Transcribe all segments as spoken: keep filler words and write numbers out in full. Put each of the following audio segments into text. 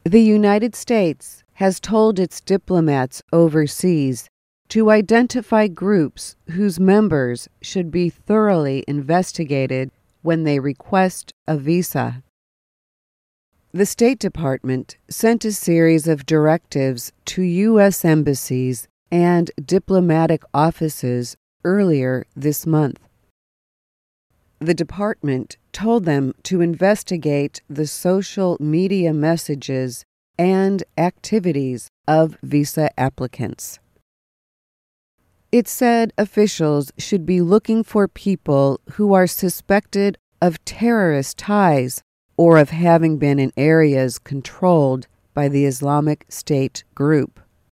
The United States has told its diplomats overseas to identify groups whose members should be thoroughly investigated when they request a visa. The State Department sent a series of directives to U S embassies and diplomatic offices earlier this month. The department told them to investigate the social media messages and activities of visa applicants. It said officials should be looking for people who are suspected of terrorist ties or of having been in areas controlled by the Islamic State group.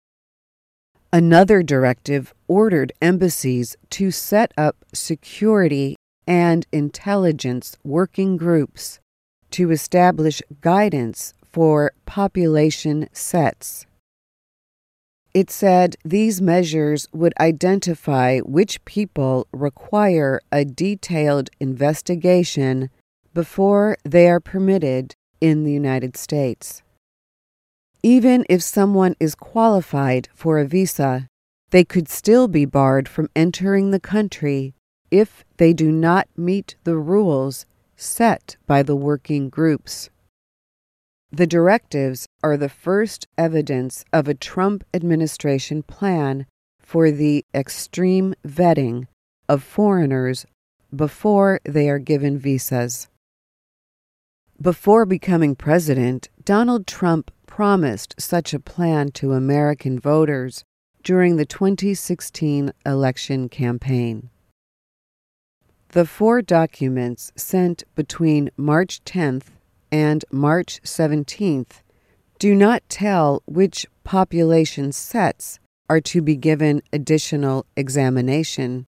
Another directive ordered embassies to set up security and intelligence working groups to establish guidance for population sets. It said these measures would identify which people require a detailed investigation before they are permitted in the United States. Even if someone is qualified for a visa, they could still be barred from entering the country if they do not meet the rules set by the working groups. The directives are the first evidence of a Trump administration plan for the extreme vetting of foreigners before they are given visas. Before becoming president, Donald Trump promised such a plan to American voters during the twenty sixteen election campaign. The four documents sent between March tenth and March seventeenth do not tell which population sets are to be given additional examination.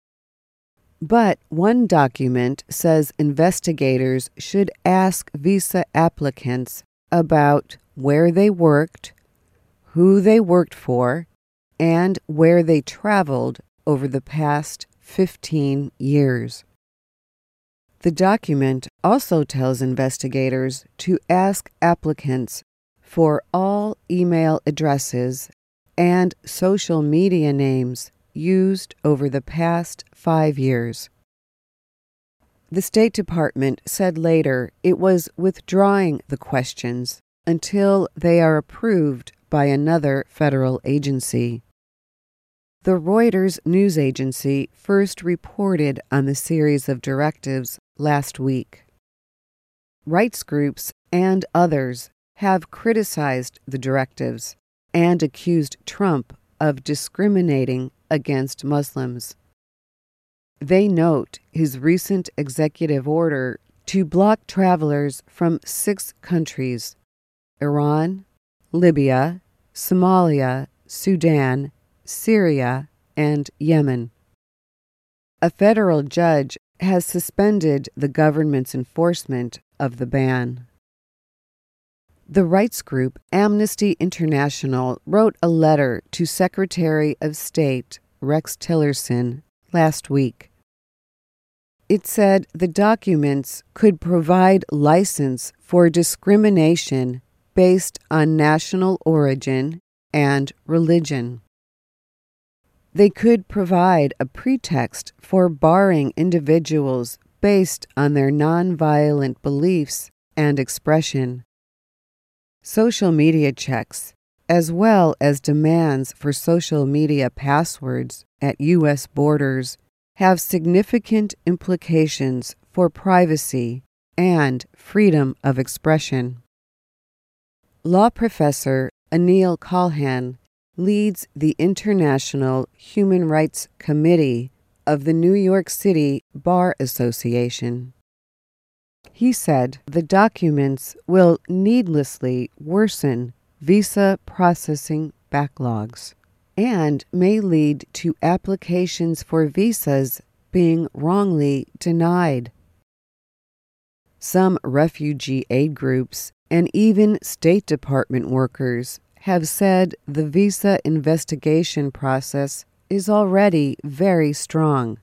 But one document says investigators should ask visa applicants about where they worked, who they worked for, and where they traveled over the past fifteen years. The document also tells investigators to ask applicants for all email addresses and social media names used over the past five years. The State Department said later it was withdrawing the questions until they are approved by another federal agency. The Reuters news agency first reported on the series of directives last week. Rights groups and others have criticized the directives and accused Trump of discriminating against Muslims. They note his recent executive order to block travelers from six countries: Iran, Libya, Somalia, Sudan, Syria, and Yemen. A federal judge has suspended the government's enforcement of the ban. The rights group Amnesty International wrote a letter to Secretary of State Rex Tillerson last week. It said the documents could provide license for discrimination based on national origin and religion. They could provide a pretext for barring individuals based on their nonviolent beliefs and expression. Social media checks, as well as demands for social media passwords at U S borders, have significant implications for privacy and freedom of expression. Law professor Anil Kalhan leads the International Human Rights Committee of the New York City Bar Association. He said the documents will needlessly worsen visa processing backlogs and may lead to applications for visas being wrongly denied. Some refugee aid groups and even State Department workers have said the visa investigation process is already very strong.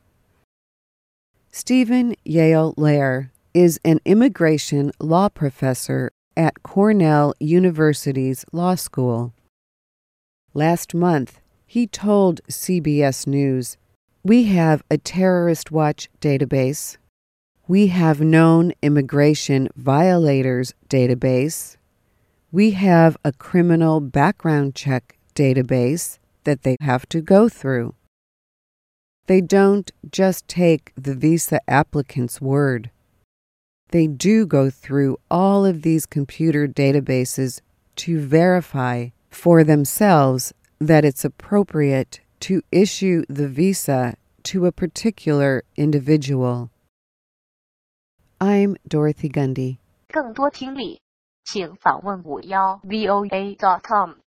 Stephen Yale Lair is an immigration law professor at Cornell University's law school. Last month, he told C B S News, "We have a terrorist watch database. We have known immigration violators database. We have a criminal background check database that they have to go through. They don't just take the visa applicant's word. They do go through all of these computer databases to verify for themselves that it's appropriate to issue the visa to a particular individual." I'm Dorothy Gundy. 更多听力，请访问五幺 V O A dot com。